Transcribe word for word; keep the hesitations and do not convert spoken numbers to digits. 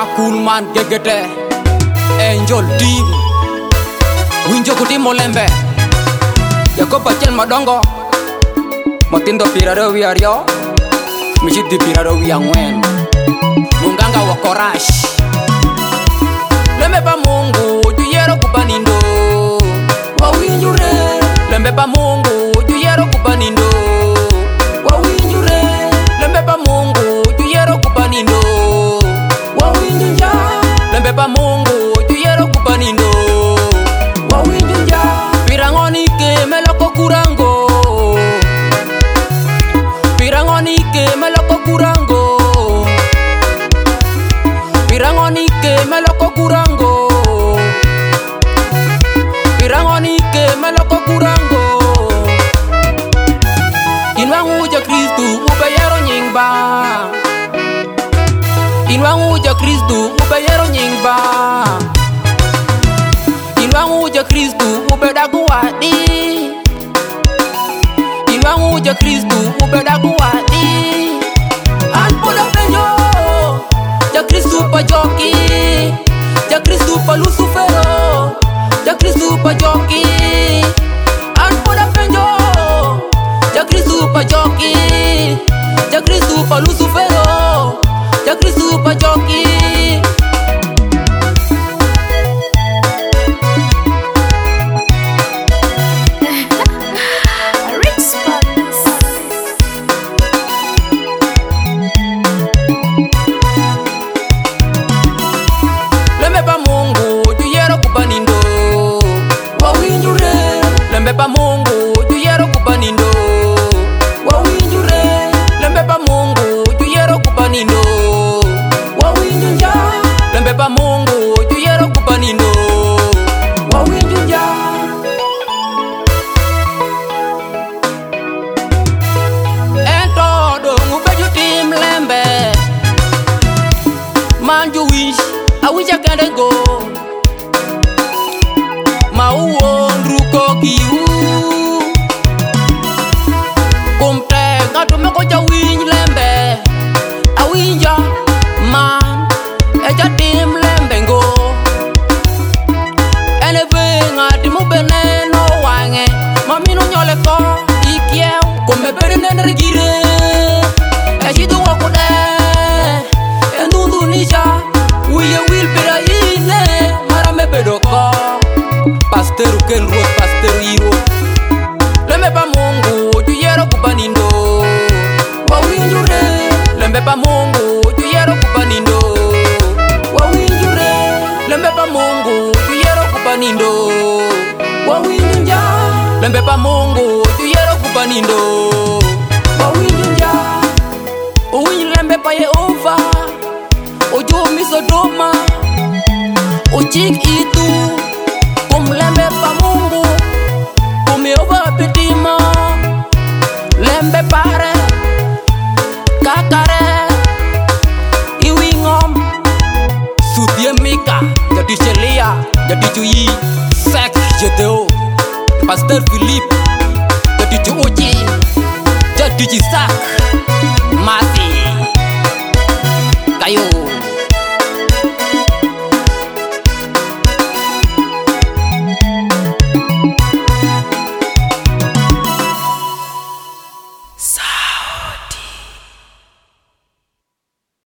cool man gegete Angel Team Winjo kutimo lembe Yakoba chel madongo Matindo piraro wiario Mishiti piraro wiangwen Munganga wakorash Lembe pa mungu Juyero kupanindo Wawinjure Lembe pa mungu Juyero kupanindo Wawinjure Lembe pa mungu Juyero kupanindo Wawinjunja Lembe pa mungu Juyero kupanindo Wawinjunja Pirangoni ke meloko kurango Pirangoni ke meloko kurango Pirangoni ke meloko kurango Pirangoni ke meloko kurango Inwangu ja Kristu ubeyero nyingba Inwangu ja Kristu ubeyero nyingba Inwangu ja Kristu ubedagu wadi Inwangu ja Kristu ubedagu wadi Anpoda penyo Ja Kristu pa joki Ja Kristu pa Lucifero Ja Kristu pa joki Anpoda penyo Ja Kristu pa joki Ja Kristu pa Lucifero Ja Kristu pa joki Lembe pa mungu Juyero kupanindo Wawinjure Lembe pa mungu Juyero kupanindo Wawinjunja Lembe pa mungu Juyero kupanindo Wawinjunja Ento dongu beju tim lembe Manju wish Awija kende go Mauo nruko kiu Kumte ngatu meko ja winy lembe Awinja man Eja tim lembe ngo Enebe ngati mubene no wange Mamino nyole ko ikieu Kume bere nene gire Ejidu wakude Endundu nisha Uye wil pera ine Marame bedoko Pasteru ken road, pasteru hero Lembe pa mungu, Juyero kupanindo Wawinjure Lembe pa mungu, Juyero kupanindo Wawinjure Lembe pa mungu, Juyero kupanindo Wawinjunja Lembe pa mungu, Juyero kupanindo Wawinjunja Uwinj lembe pa Yehova Ojo misodoma Ojik itu Lembe pa mungu Kumioba pitima Lembe pare Kakare Iwingom Sudie Mika Jadi Celia Jadi Cuyi Sek Jedeo Pastor Philip Jadi Cuoci Jadi Jisak